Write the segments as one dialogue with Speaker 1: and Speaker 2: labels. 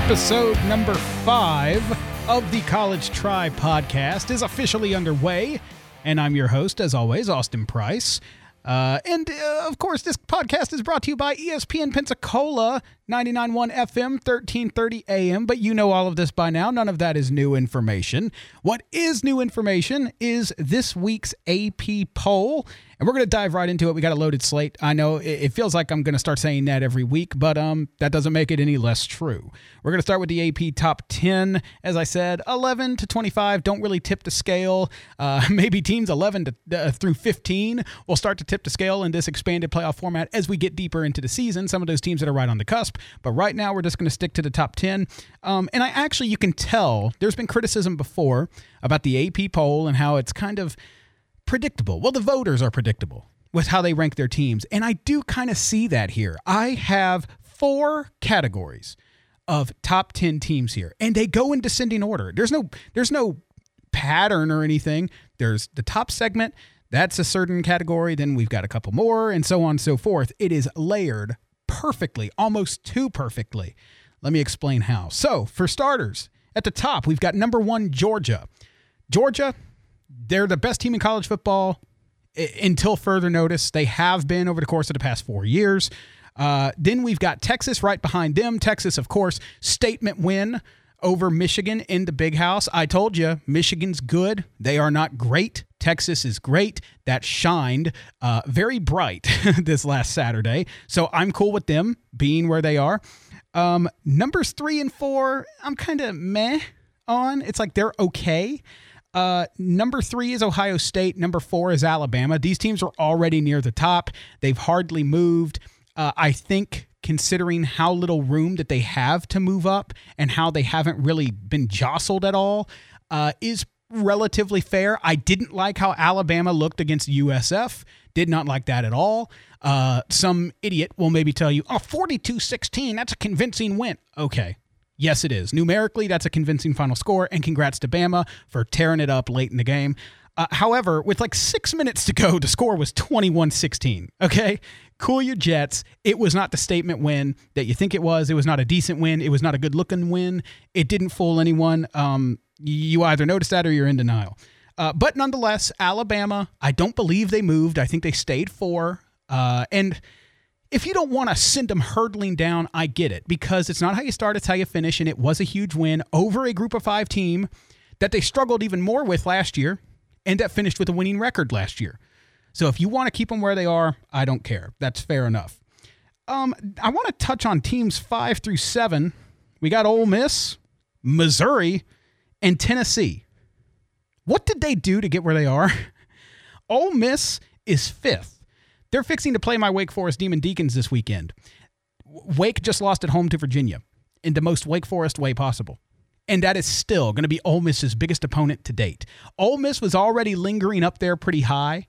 Speaker 1: Episode number 5 of the College Tribe podcast is officially underway, and I'm your host, as always, Austin Price. Of course, this podcast is brought to you by ESPN Pensacola, 99.1 FM, 1330 AM, but you know all of this by now. None of that is new information. What is new information is this week's AP poll, and we're going to dive right into it. We got a loaded slate. I know it feels like I'm going to start saying that every week, but that doesn't make it any less true. We're going to start with the AP top 10. As I said, 11 to 25 don't really tip the scale. Maybe teams 11 through 15 will start to tip the scale in this expanded playoff format as we get deeper into the season. Some of those teams that are right on the cusp. But right now, we're just going to stick to the top 10. You can tell there's been criticism before about the AP poll and how it's kind of predictable. Well, the voters are predictable with how they rank their teams. And I do kind of see that here. I have 4 categories of top 10 teams here, and they go in descending order. There's no pattern or anything. There's the top segment. That's a certain category. Then we've got a couple more and so on and so forth. It is layered perfectly, almost too perfectly. Let me explain how. So, for starters, at the top, we've got number 1, Georgia. Georgia, they're the best team in college football until further notice. They have been over the course of the past 4 years. Then we've got Texas right behind them. Texas, of course, statement win over Michigan in the Big House. I told you, Michigan's good. They are not great. Texas is great. That shined very bright this last Saturday. So I'm cool with them being where they are. Numbers 3 and 4, I'm kind of meh on. It's like they're okay. Number 3 is Ohio State. Number 4 is Alabama. These teams are already near the top. They've hardly moved. I think considering how little room that they have to move up and how they haven't really been jostled at all, is relatively fair. I didn't like how Alabama looked against USF. Did not like that at all. Some idiot will maybe tell you, 42-16, that's a convincing win. Okay. Yes, it is. Numerically, that's a convincing final score, and congrats to Bama for tearing it up late in the game. However, with like 6 minutes to go, the score was 21-16. Okay? Cool your jets. It was not the statement win that you think it was. It was not a decent win. It was not a good-looking win. It didn't fool anyone. You either noticed that or you're in denial. But nonetheless, Alabama, I don't believe they moved. I think they stayed 4. And if you don't want to send them hurtling down, I get it, because it's not how you start, it's how you finish, and it was a huge win over a group of 5 team that they struggled even more with last year and that finished with a winning record last year. So if you want to keep them where they are, I don't care. That's fair enough. I want to touch on teams 5 through 7. We got Ole Miss, Missouri, and Tennessee. What did they do to get where they are? Ole Miss is 5th. They're fixing to play my Wake Forest Demon Deacons this weekend. Wake just lost at home to Virginia in the most Wake Forest way possible. And that is still going to be Ole Miss's biggest opponent to date. Ole Miss was already lingering up there pretty high.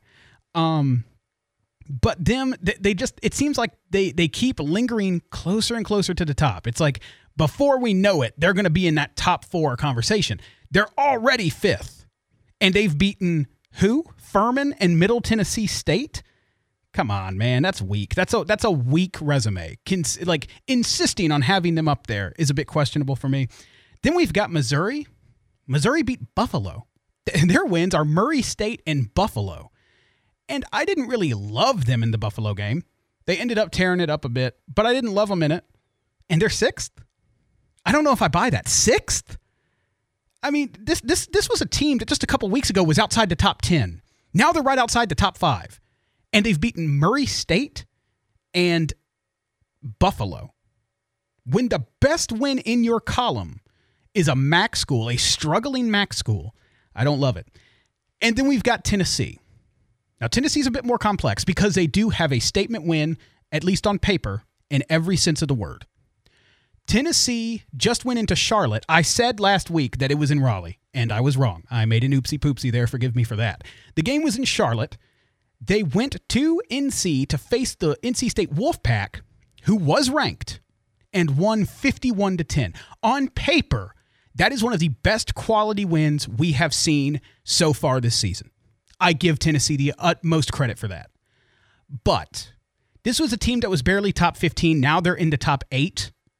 Speaker 1: But it seems like they keep lingering closer and closer to the top. It's like before we know it, they're going to be in that top 4 conversation. They're already 5th. And they've beaten who? Furman and Middle Tennessee State? Come on, man. That's weak. That's a weak resume. Insisting on having them up there is a bit questionable for me. Then we've got Missouri. Missouri beat Buffalo. Their wins are Murray State and Buffalo. And I didn't really love them in the Buffalo game. They ended up tearing it up a bit, but I didn't love them in it. And they're 6th. I don't know if I buy that. 6th? I mean, this was a team that just a couple weeks ago was outside the top 10. Now they're right outside the top 5. And they've beaten Murray State and Buffalo. When the best win in your column is a MAC school, a struggling MAC school, I don't love it. And then we've got Tennessee. Now, Tennessee's a bit more complex because they do have a statement win, at least on paper, in every sense of the word. Tennessee just went into Charlotte. I said last week that it was in Raleigh, and I was wrong. I made an oopsie-poopsie there. Forgive me for that. The game was in Charlotte. They went to NC to face the NC State Wolfpack, who was ranked, and won 51-10. On paper, that is one of the best quality wins we have seen so far this season. I give Tennessee the utmost credit for that. But this was a team that was barely top 15. Now they're in the top 8.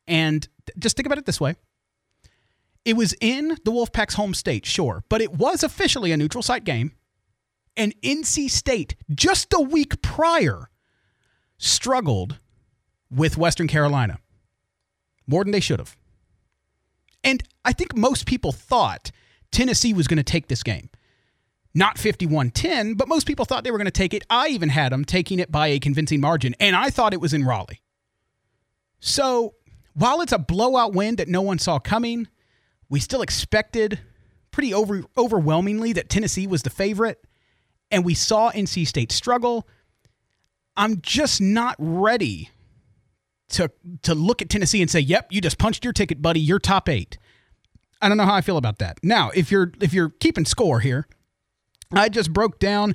Speaker 1: And just think about it this way. It was in the Wolfpack's home state, sure, but it was officially a neutral site game. And NC State, just a week prior, struggled with Western Carolina more than they should have. And I think most people thought Tennessee was going to take this game. Not 51-10, but most people thought they were going to take it. I even had them taking it by a convincing margin, and I thought it was in Raleigh. So while it's a blowout win that no one saw coming, we still expected pretty overwhelmingly that Tennessee was the favorite, and we saw NC State struggle. I'm just not ready to look at Tennessee and say, yep, you just punched your ticket, buddy. You're top 8. I don't know how I feel about that. Now, if you're keeping score here, I just broke down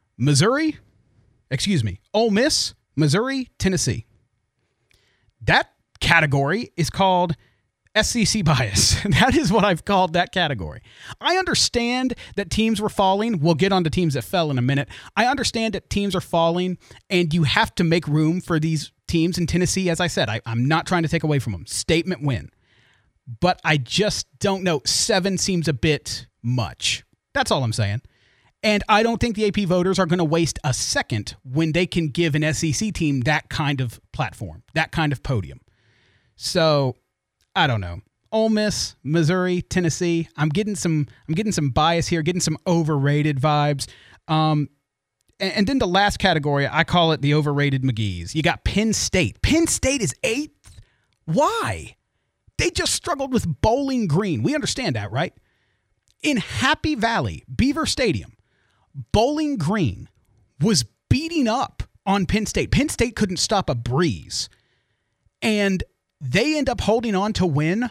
Speaker 1: Ole Miss, Missouri, Tennessee. That category is called SEC bias. That is what I've called that category. I understand that teams were falling. We'll get on to teams that fell in a minute. I understand that teams are falling, and you have to make room for these teams in Tennessee. As I said, I'm not trying to take away from them. Statement win. But I just don't know. 7 seems a bit much. That's all I'm saying. And I don't think the AP voters are going to waste a second when they can give an SEC team that kind of platform, that kind of podium. So, I don't know. Ole Miss, Missouri, Tennessee. I'm getting some bias here, getting some overrated vibes. And then the last category, I call it the overrated McGees. You got Penn State. Penn State is 8th? Why? They just struggled with Bowling Green. We understand that, right? In Happy Valley, Beaver Stadium, Bowling Green was beating up on Penn State. Penn State couldn't stop a breeze. And they end up holding on to win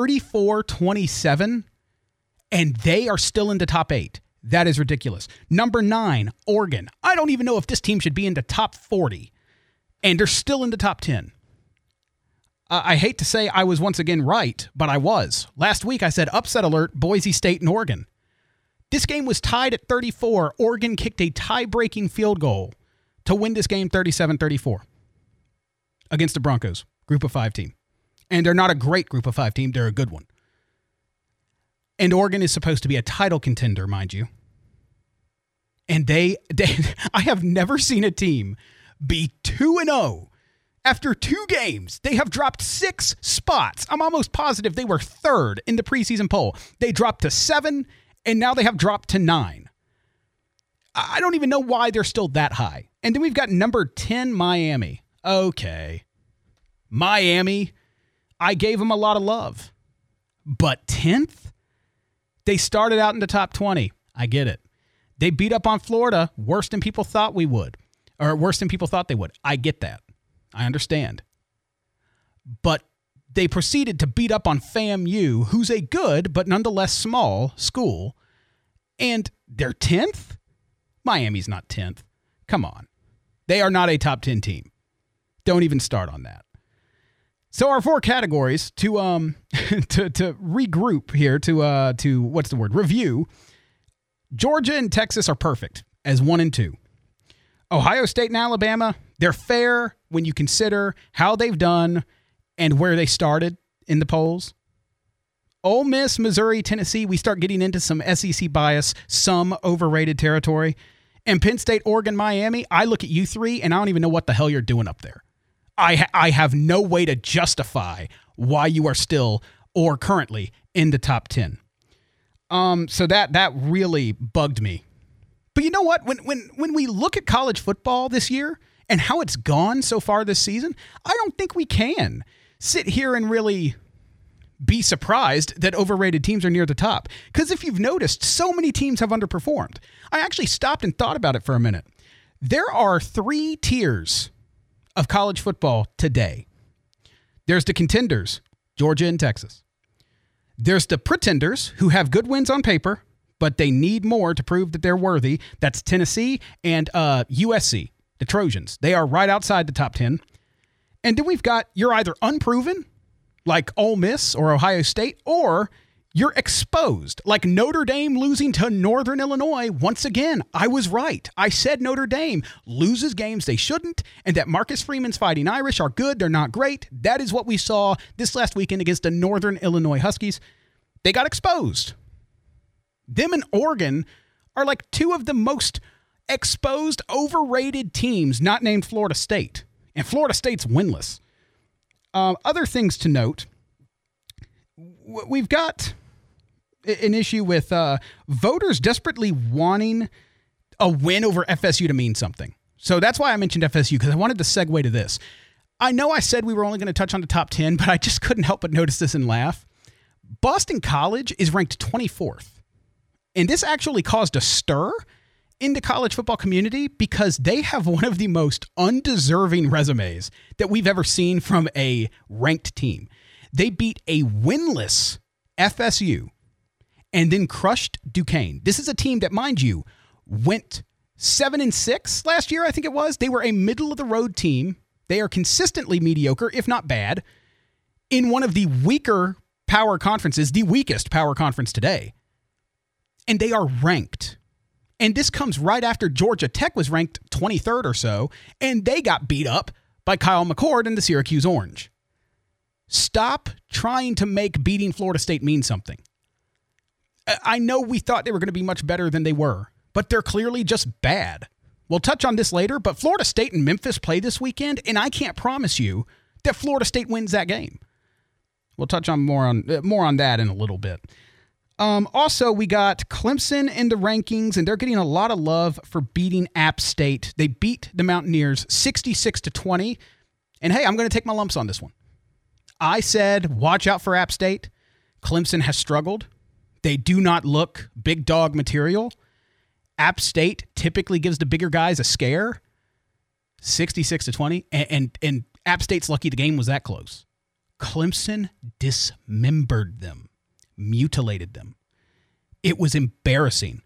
Speaker 1: 34-27, and they are still in the top 8. That is ridiculous. Number 9, Oregon. I don't even know if this team should be in the top 40, and they're still in the top 10. I hate to say I was once again right, but I was. Last week I said upset alert, Boise State and Oregon. This game was tied at 34. Oregon kicked a tie-breaking field goal to win this game 37-34 against the Broncos, Group of 5 team. And they're not a great Group of 5 team. They're a good one. And Oregon is supposed to be a title contender, mind you. And they I have never seen a team be 2-0 after 2 games. They have dropped 6 spots. I'm almost positive they were 3rd in the preseason poll. They dropped to 7, and now they have dropped to 9. I don't even know why they're still that high. And then we've got number 10, Miami. Okay. Miami, I gave them a lot of love. But 10th? They started out in the top 20. I get it. They beat up on Florida worse than people thought we would. Or worse than people thought they would. I get that. I understand. But they proceeded to beat up on FAMU, who's a good but nonetheless small school. And they're 10th? Miami's not 10th. Come on. They are not a top 10 team. Don't even start on that. So our 4 categories to to regroup here, to what's the word? Review. Georgia and Texas are perfect as 1 and 2. Ohio State and Alabama, they're fair when you consider how they've done and where they started in the polls. Ole Miss, Missouri, Tennessee, we start getting into some SEC bias, some overrated territory. And Penn State, Oregon, Miami, I look at you 3 and I don't even know what the hell you're doing up there. I have no way to justify why you are still or currently in the top 10. So that really bugged me. But you know what? When we look at college football this year and how it's gone so far this season, I don't think we can sit here and really be surprised that overrated teams are near the top. Because if you've noticed, so many teams have underperformed. I actually stopped and thought about it for a minute. There are 3 tiers of college football today. There's the contenders, Georgia and Texas. There's the pretenders who have good wins on paper, but they need more to prove that they're worthy. That's Tennessee and USC, the Trojans. They are right outside the top 10. And then we've got, you're either unproven, like Ole Miss or Ohio State, or You're exposed. Like Notre Dame losing to Northern Illinois. Once again, I was right. I said Notre Dame loses games they shouldn't, and that Marcus Freeman's Fighting Irish are good. They're not great. That is what we saw this last weekend against the Northern Illinois Huskies. They got exposed. Them and Oregon are like two of the most exposed, overrated teams not named Florida State. And Florida State's winless. Other things to note. We've got an issue with voters desperately wanting a win over FSU to mean something. So that's why I mentioned FSU, because I wanted to segue to this. I know I said we were only going to touch on the top 10, but I just couldn't help but notice this and laugh. Boston College is ranked 24th. And this actually caused a stir in the college football community because they have one of the most undeserving resumes that we've ever seen from a ranked team. They beat a winless FSU and then crushed Duquesne. This is a team that, mind you, went 7-6 last year, I think it was. They were a middle-of-the-road team. They are consistently mediocre, if not bad, in one of the weaker power conferences, the weakest power conference today. And they are ranked. And this comes right after Georgia Tech was ranked 23rd or so, and they got beat up by Kyle McCord and the Syracuse Orange. Stop trying to make beating Florida State mean something. I know we thought they were going to be much better than they were, but they're clearly just bad. We'll touch on this later, but Florida State and Memphis play this weekend, and I can't promise you that Florida State wins that game. We'll touch on more on that in a little bit. Also, we got Clemson in the rankings, and they're getting a lot of love for beating App State. They beat the Mountaineers 66-20, and hey, I'm going to take my lumps on this one. I said, watch out for App State. Clemson has struggled. They do not look big dog material. App State typically gives the bigger guys a scare. 66-20. And App State's lucky the game was that close. Clemson dismembered them. Mutilated them. It was embarrassing.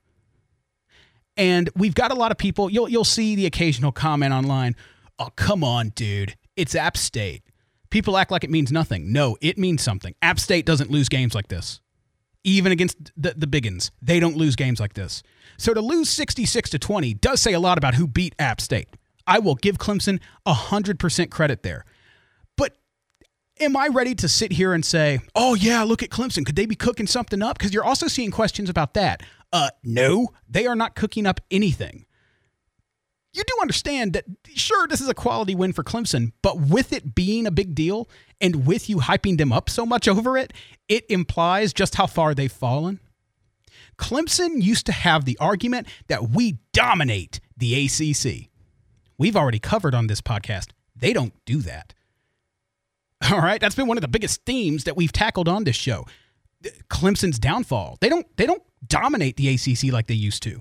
Speaker 1: And we've got a lot of people, you'll see the occasional comment online, oh, come on, dude. It's App State. People act like it means nothing. No, it means something. App State doesn't lose games like this. Even against the biggins, they don't lose games like this. So to lose 66-20 does say a lot about who beat App State. I will give Clemson 100% credit there. But am I ready to sit here and say, oh yeah, look at Clemson. Could they be cooking something up? Because you're also seeing questions about that. No, they are not cooking up anything. You do understand that, sure, this is a quality win for Clemson, but with it being a big deal and with you hyping them up so much over it, it implies just how far they've fallen. Clemson used to have the argument that we dominate the ACC. We've already covered on this podcast. They don't do that. All right, that's been one of the biggest themes that we've tackled on this show. Clemson's downfall. They don't dominate the ACC like they used to.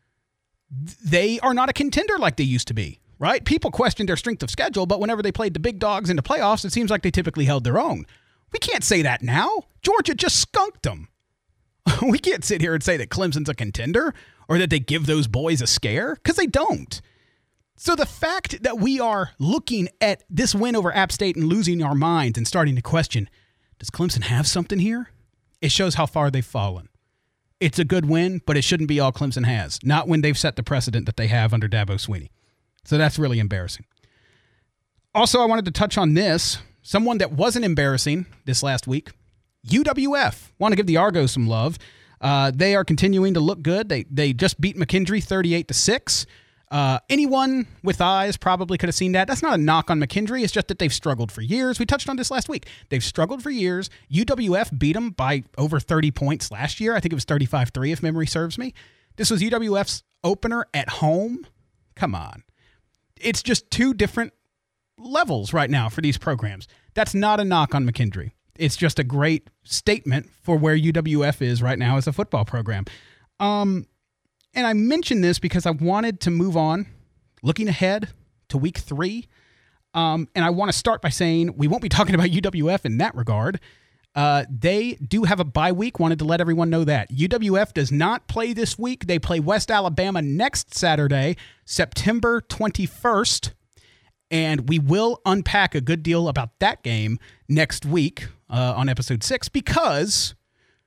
Speaker 1: They are not a contender like they used to be, right? People question their strength of schedule, but whenever they played the big dogs in the playoffs, it seems like they typically held their own. We can't say that now. Georgia just skunked them. We can't sit here and say that Clemson's a contender or that they give those boys a scare, because they don't. So the fact that we are looking at this win over App State and losing our minds and starting to question, does Clemson have something here? It shows how far they've fallen. It's a good win, but it shouldn't be all Clemson has. Not when they've set the precedent that they have under Dabo Swinney. So that's really embarrassing. Also, I wanted to touch on this. Someone that wasn't embarrassing this last week, UWF. Want to give the Argos some love. They are continuing to look good. They just beat McKendree 38-6. Anyone with eyes probably could have seen that. That's not a knock on McKendree. It's just that they've struggled for years. We touched on this last week. They've struggled for years. UWF beat them by over 30 points last year. I think it was 35-3 if memory serves me. This was UWF's opener at home. Come on. It's just two different levels right now for these programs. That's not a knock on McKendree. It's just a great statement for where UWF is right now as a football program. And I mentioned this because I wanted to move on, looking ahead to week 3. And I want to start by saying we won't be talking about UWF in that regard. They do have a bye week. Wanted to let everyone know that. UWF does not play this week. They play West Alabama next Saturday, September 21st. And we will unpack a good deal about that game next week on episode 6 because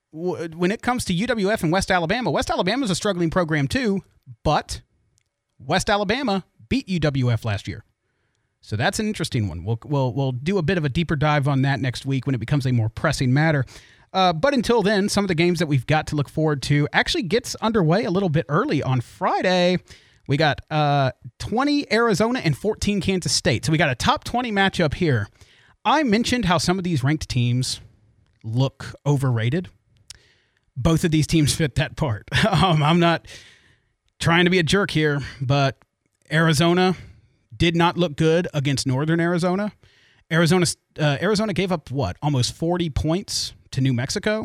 Speaker 1: when it comes to UWF and West Alabama is a struggling program too, but West Alabama beat UWF last year. So that's an interesting one. We'll do a bit of a deeper dive on that next week when it becomes a more pressing matter. But until then, some of the games that we've got to look forward to actually gets underway a little bit early. On Friday, we got 20 Arizona and 14 Kansas State. So we got a top 20 matchup here. I mentioned how some of these ranked teams look overrated. Both of these teams fit that part. I'm not trying to be a jerk here, but Arizona did not look good against Northern Arizona. Arizona gave up, almost 40 points to New Mexico.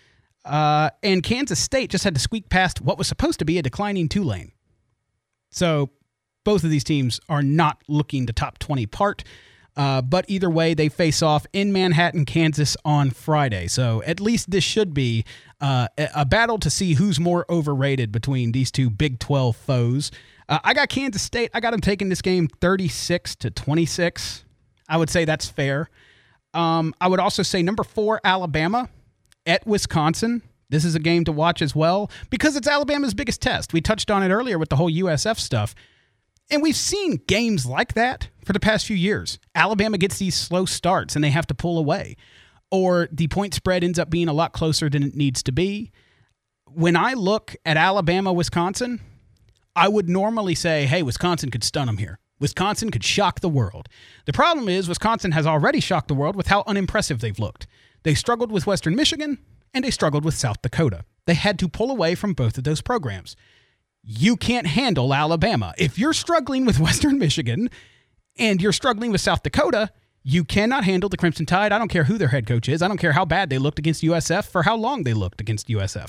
Speaker 1: And Kansas State just had to squeak past what was supposed to be a declining Tulane. So both of these teams are not looking to top 20 part. But either way, they face off in Manhattan, Kansas on Friday. So at least this should be a battle to see who's more overrated between these two Big 12 foes. I got Kansas State. I got them taking this game 36-26. I would say that's fair. I would also say number 4, Alabama at Wisconsin. This is a game to watch as well because it's Alabama's biggest test. We touched on it earlier with the whole USF stuff. And we've seen games like that for the past few years. Alabama gets these slow starts and they have to pull away. Or the point spread ends up being a lot closer than it needs to be. When I look at Alabama, Wisconsin, I would normally say, hey, Wisconsin could stun them here. Wisconsin could shock the world. The problem is Wisconsin has already shocked the world with how unimpressive they've looked. They struggled with Western Michigan and they struggled with South Dakota. They had to pull away from both of those programs. You can't handle Alabama. If you're struggling with Western Michigan and you're struggling with South Dakota, you cannot handle the Crimson Tide. I don't care who their head coach is. I don't care how bad they looked against USF for how long they looked against USF.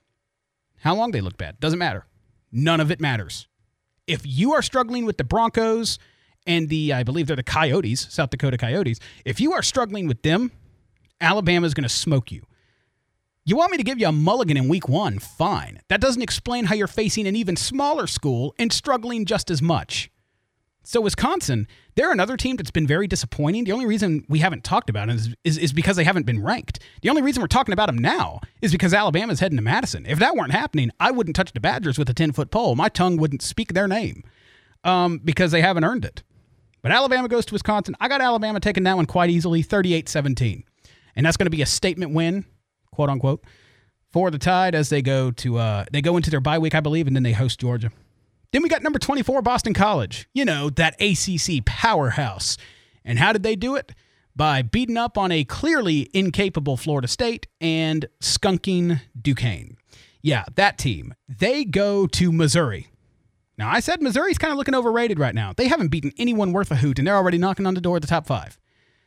Speaker 1: How long they looked bad. Doesn't matter. None of it matters. If you are struggling with the Broncos and I believe they're the Coyotes, South Dakota Coyotes, if you are struggling with them, Alabama is going to smoke you. You want me to give you a mulligan in week 1? Fine. That doesn't explain how you're facing an even smaller school and struggling just as much. So Wisconsin, they're another team that's been very disappointing. The only reason we haven't talked about it is because they haven't been ranked. The only reason we're talking about them now is because Alabama's heading to Madison. If that weren't happening, I wouldn't touch the Badgers with a 10-foot pole. My tongue wouldn't speak their name because they haven't earned it. But Alabama goes to Wisconsin. I got Alabama taking that one quite easily, 38-17. And that's going to be a statement win, quote unquote, for the Tide as they go into their bye week, I believe, and then they host Georgia. Then we got number 24, Boston College. You know, that ACC powerhouse. And how did they do it? By beating up on a clearly incapable Florida State and skunking Duquesne. Yeah, that team. They go to Missouri. Now, I said Missouri's kind of looking overrated right now. They haven't beaten anyone worth a hoot, and they're already knocking on the door of the top 5.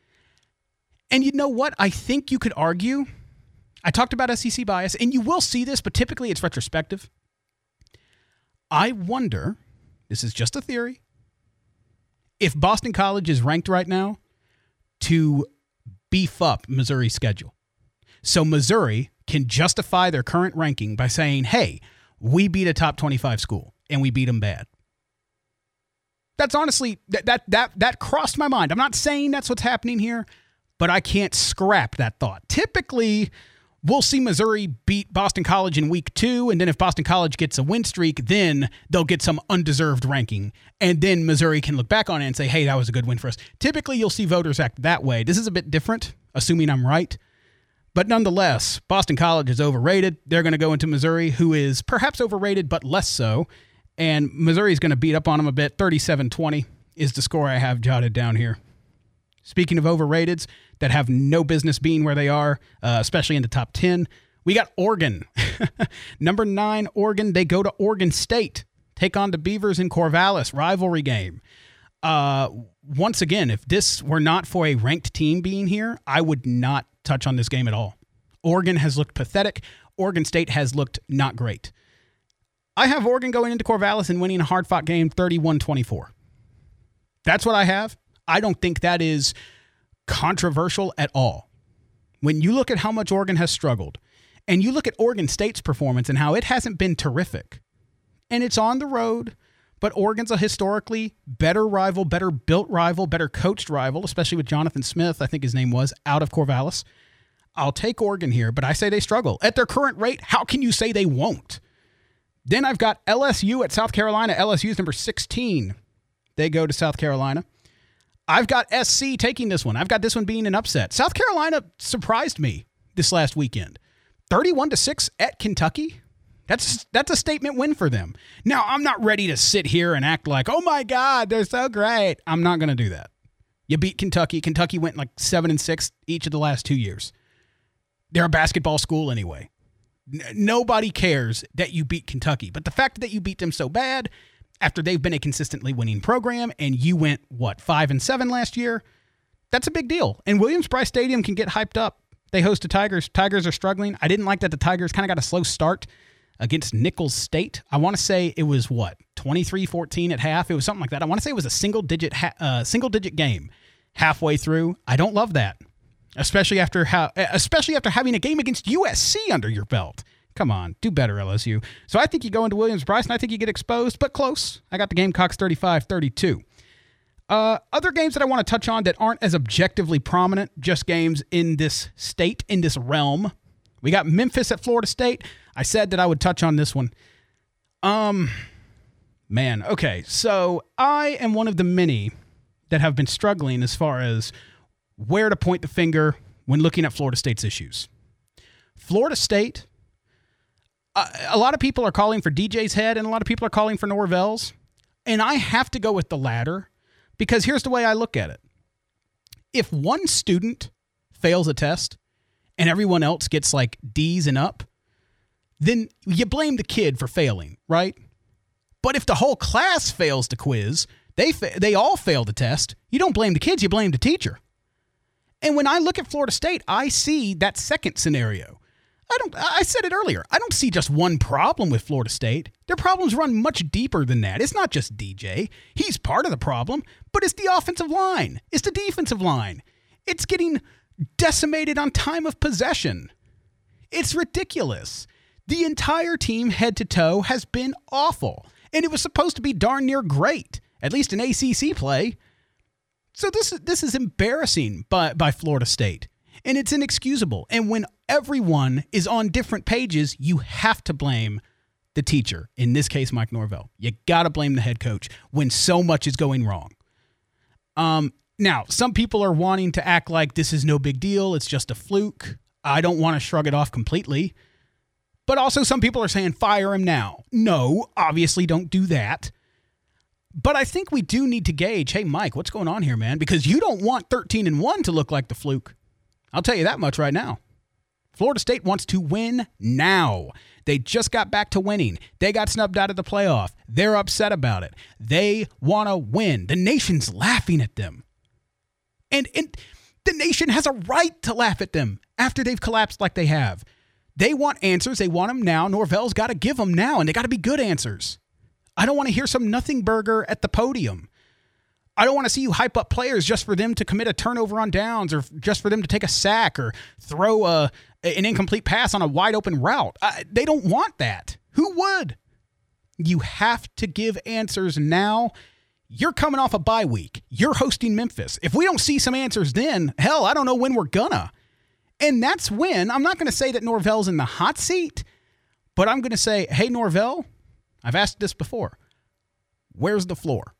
Speaker 1: And you know what? I think you could argue, I talked about SEC bias, and you will see this, but typically it's retrospective. I wonder, this is just a theory, if Boston College is ranked right now to beef up Missouri's schedule. So Missouri can justify their current ranking by saying, hey, we beat a top 25 school and we beat them bad. That's honestly, that crossed my mind. I'm not saying that's what's happening here, but I can't scrap that thought. Typically, we'll see Missouri beat Boston College in week 2, and then if Boston College gets a win streak, then they'll get some undeserved ranking, and then Missouri can look back on it and say, hey, that was a good win for us. Typically, you'll see voters act that way. This is a bit different, assuming I'm right. But nonetheless, Boston College is overrated. They're going to go into Missouri, who is perhaps overrated, but less so, and Missouri is going to beat up on them a bit. 37-20 is the score I have jotted down here. Speaking of overrateds that have no business being where they are, especially in the top 10, we got Oregon. Number 9, Oregon. They go to Oregon State, take on the Beavers in Corvallis, rivalry game. Once again, if this were not for a ranked team being here, I would not touch on this game at all. Oregon has looked pathetic. Oregon State has looked not great. I have Oregon going into Corvallis and winning a hard-fought game 31-24. That's what I have. I don't think that is controversial at all. When you look at how much Oregon has struggled, and you look at Oregon State's performance and how it hasn't been terrific, and it's on the road, but Oregon's a historically better rival, better built rival, better coached rival, especially with Jonathan Smith, I think his name was, out of Corvallis. I'll take Oregon here, but I say they struggle. At their current rate, how can you say they won't? Then I've got LSU at South Carolina. LSU is number 16. They go to South Carolina. I've got SC taking this one. I've got this one being an upset. South Carolina surprised me this last weekend. 31-6 at Kentucky. That's a statement win for them. Now, I'm not ready to sit here and act like, oh my God, they're so great. I'm not going to do that. You beat Kentucky. Kentucky went like 7-6 each of the last 2 years. They're a basketball school anyway. Nobody cares that you beat Kentucky. But the fact that you beat them so bad after they've been a consistently winning program and you went, 5-7 last year? That's a big deal. And Williams-Brice Stadium can get hyped up. They host the Tigers. Tigers are struggling. I didn't like that the Tigers kind of got a slow start against Nicholls State. I want to say it was 23-14 at half. It was something like that. I want to say it was a single digit game halfway through. I don't love that, especially after having a game against USC under your belt. Come on, do better, LSU. So I think you go into Williams-Brice, and I think you get exposed, but close. I got the Gamecocks 35-32. Other games that I want to touch on that aren't as objectively prominent, just games in this state, in this realm. We got Memphis at Florida State. I said that I would touch on this one. Okay, so I am one of the many that have been struggling as far as where to point the finger when looking at Florida State's issues. Florida State, a lot of people are calling for DJ's head and a lot of people are calling for Norvell's. And I have to go with the latter because here's the way I look at it. If one student fails a test and everyone else gets like D's and up, then you blame the kid for failing, right? But if the whole class fails the quiz, they all fail the test, you don't blame the kids, you blame the teacher. And when I look at Florida State, I see that second scenario. I said it earlier. I don't see just one problem with Florida State. Their problems run much deeper than that. It's not just DJ. He's part of the problem, but it's the offensive line. It's the defensive line. It's getting decimated on time of possession. It's ridiculous. The entire team, head to toe, has been awful. And it was supposed to be darn near great, at least in ACC play. So this is embarrassing by Florida State. And it's inexcusable. And when everyone is on different pages, you have to blame the teacher. In this case, Mike Norvell. You got to blame the head coach when so much is going wrong. Now, some people are wanting to act like this is no big deal. It's just a fluke. I don't want to shrug it off completely. But also some people are saying fire him now. No, obviously don't do that. But I think we do need to gauge, hey, Mike, what's going on here, man? Because you don't want 13-1 to look like the fluke. I'll tell you that much right now. Florida State wants to win now. They just got back to winning. They got snubbed out of the playoff. They're upset about it. They want to win. The nation's laughing at them. And the nation has a right to laugh at them after they've collapsed like they have. They want answers. They want them now. Norvell's got to give them now, and they got to be good answers. I don't want to hear some nothing burger at the podium. I don't want to see you hype up players just for them to commit a turnover on downs or just for them to take a sack or throw an incomplete pass on a wide open route. They don't want that. Who would? You have to give answers now. You're coming off a bye week. You're hosting Memphis. If we don't see some answers then, hell, I don't know when we're gonna. And that's when, I'm not going to say that Norvell's in the hot seat, but I'm going to say, hey, Norvell, I've asked this before. Where's the floor?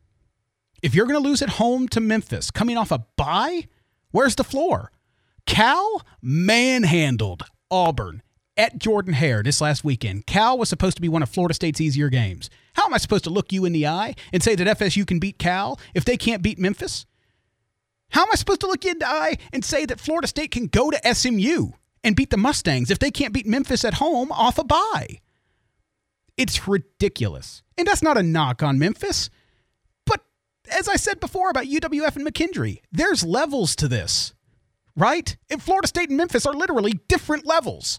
Speaker 1: If you're going to lose at home to Memphis, coming off a bye, where's the floor? Cal manhandled Auburn at Jordan-Hare this last weekend. Cal was supposed to be one of Florida State's easier games. How am I supposed to look you in the eye and say that FSU can beat Cal if they can't beat Memphis? How am I supposed to look you in the eye and say that Florida State can go to SMU and beat the Mustangs if they can't beat Memphis at home off a bye? It's ridiculous. And that's not a knock on Memphis. But as I said before about UWF and McKendree, there's levels to this, right? And Florida State and Memphis are literally different levels.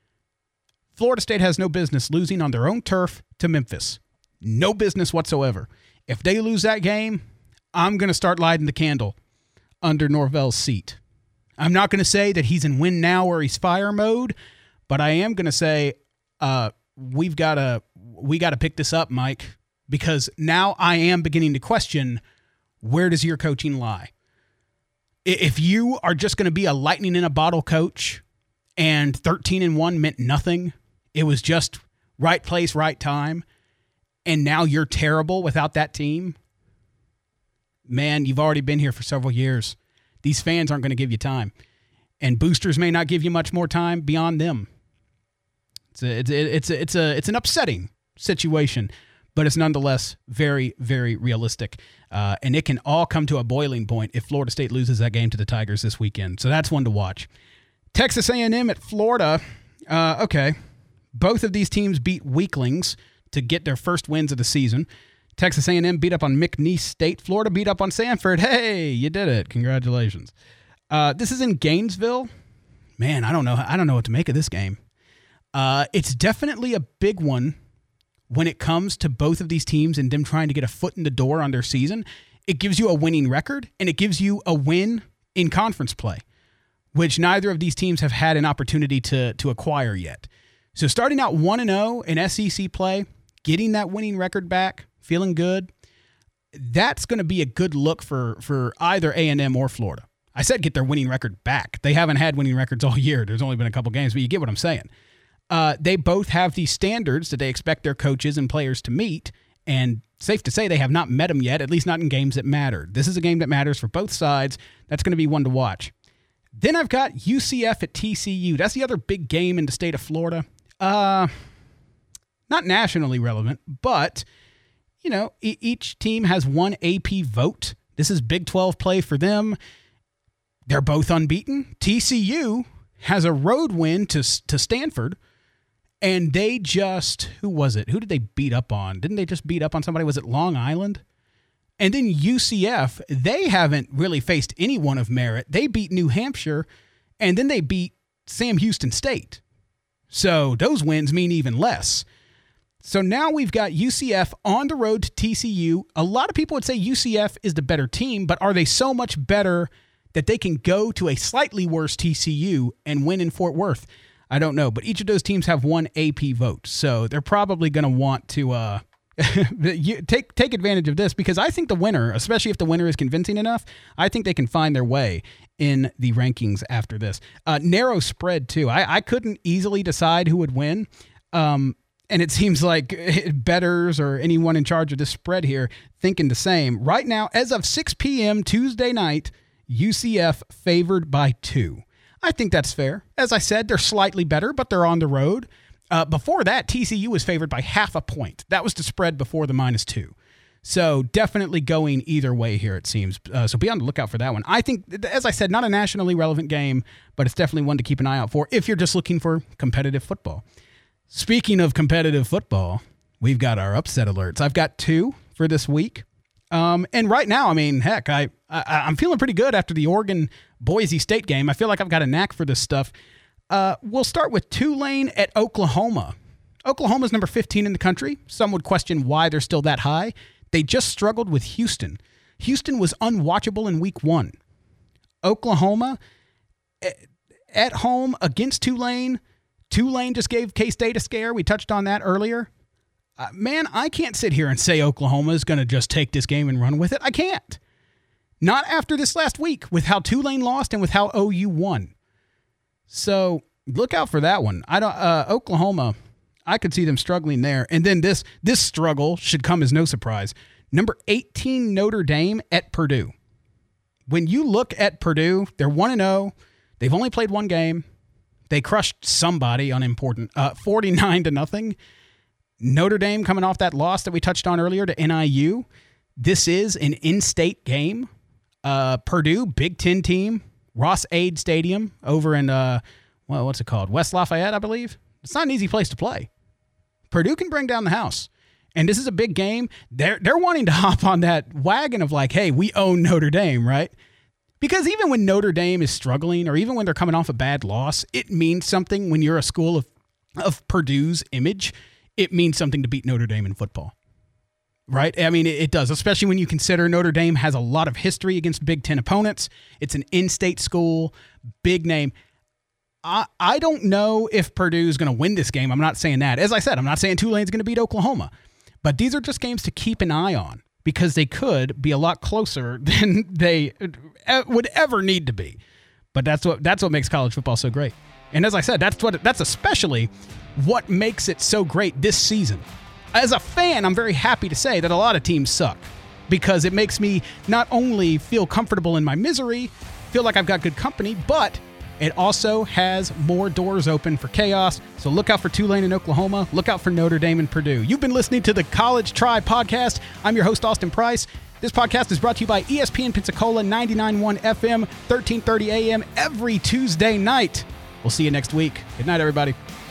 Speaker 1: Florida State has no business losing on their own turf to Memphis. No business whatsoever. If they lose that game, I'm going to start lighting the candle under Norvell's seat. I'm not going to say that he's in win now or he's fire mode, but I am going to say we got to pick this up, Mike, because now I am beginning to question, where does your coaching lie? If you are just going to be a lightning in a bottle coach and 13-1 meant nothing, it was just right place, right time, and now you're terrible without that team, man, you've already been here for several years. These fans aren't going to give you time, and boosters may not give you much more time beyond them. It's an upsetting situation, but it's nonetheless very, very realistic. And it can all come to a boiling point if Florida State loses that game to the Tigers this weekend. So that's one to watch. Texas A&M at Florida. Okay. Both of these teams beat weaklings to get their first wins of the season. Texas A&M beat up on McNeese State. Florida beat up on Samford. Hey, you did it. Congratulations. This is in Gainesville. Man, I don't know what to make of this game. It's definitely a big one when it comes to both of these teams and them trying to get a foot in the door on their season. It gives you a winning record, and it gives you a win in conference play, which neither of these teams have had an opportunity to acquire yet. So starting out 1-0 in SEC play, getting that winning record back, feeling good, that's going to be a good look for either A&M or Florida. I said get their winning record back. They haven't had winning records all year. There's only been a couple games, but you get what I'm saying. They both have these standards that they expect their coaches and players to meet, and safe to say they have not met them yet, at least not in games that matter. This is a game that matters for both sides. That's going to be one to watch. Then I've got UCF at TCU. That's the other big game in the state of Florida. Not nationally relevant, but, you know, each team has one AP vote. This is Big 12 play for them. They're both unbeaten. TCU has a road win to Stanford. And they just, who was it? Who did they beat up on? Didn't they just beat up on somebody? Was it Long Island? And then UCF, they haven't really faced anyone of merit. They beat New Hampshire, and then they beat Sam Houston State. So those wins mean even less. So now we've got UCF on the road to TCU. A lot of people would say UCF is the better team, but are they so much better that they can go to a slightly worse TCU and win in Fort Worth? I don't know, but each of those teams have one AP vote, so they're probably going to want to take advantage of this, because I think the winner, especially if the winner is convincing enough, I think they can find their way in the rankings after this. Narrow spread, too. I couldn't easily decide who would win, and it seems like bettors or anyone in charge of this spread here thinking the same. Right now, as of 6 p.m. Tuesday night, UCF favored by 2. I think that's fair. As I said, they're slightly better, but they're on the road. Before that, TCU was favored by half a point. That was the spread before the -2. So definitely going either way here, it seems. So be on the lookout for that one. I think, as I said, not a nationally relevant game, but it's definitely one to keep an eye out for if you're just looking for competitive football. Speaking of competitive football, we've got our upset alerts. I've got 2 for this week. And right now, I mean, heck, I'm feeling pretty good after the Oregon-Boise State game. I feel like I've got a knack for this stuff. We'll start with Tulane at Oklahoma. Oklahoma's number 15 in the country. Some would question why they're still that high. They just struggled with Houston. Houston was unwatchable in week 1. Oklahoma at home against Tulane. Tulane just gave K-State a scare. We touched on that earlier. Man, I can't sit here and say Oklahoma is going to just take this game and run with it. I can't. Not after this last week with how Tulane lost and with how OU won. So look out for that one. Oklahoma, I could see them struggling there. And then this struggle should come as no surprise. Number 18 Notre Dame at Purdue. When you look at Purdue, they're 1-0. They've only played one game. They crushed somebody unimportant, 49-0. Notre Dame coming off that loss that we touched on earlier to NIU. This is an in-state game. Purdue, Big Ten team, Ross-Ade Stadium over in, what's it called? West Lafayette, I believe. It's not an easy place to play. Purdue can bring down the house. And this is a big game. They're wanting to hop on that wagon of like, hey, we own Notre Dame, right? Because even when Notre Dame is struggling, or even when they're coming off a bad loss, it means something when you're a school of Purdue's image. It means something to beat Notre Dame in football, right? I mean, it does, especially when you consider Notre Dame has a lot of history against Big Ten opponents. It's an in-state school, big name. I don't know if Purdue's going to win this game. I'm not saying that. As I said, I'm not saying Tulane's going to beat Oklahoma. But these are just games to keep an eye on because they could be a lot closer than they would ever need to be. But that's what makes college football so great. And as I said, that's especially what makes it so great this season. As a fan, I'm very happy to say that a lot of teams suck, because it makes me not only feel comfortable in my misery, feel like I've got good company, but it also has more doors open for chaos. So look out for Tulane and Oklahoma. Look out for Notre Dame and Purdue. You've been listening to the College Try Podcast. I'm your host, Austin Price. This podcast is brought to you by ESPN Pensacola, 99.1 FM, 1330 AM every Tuesday night. We'll see you next week. Good night, everybody.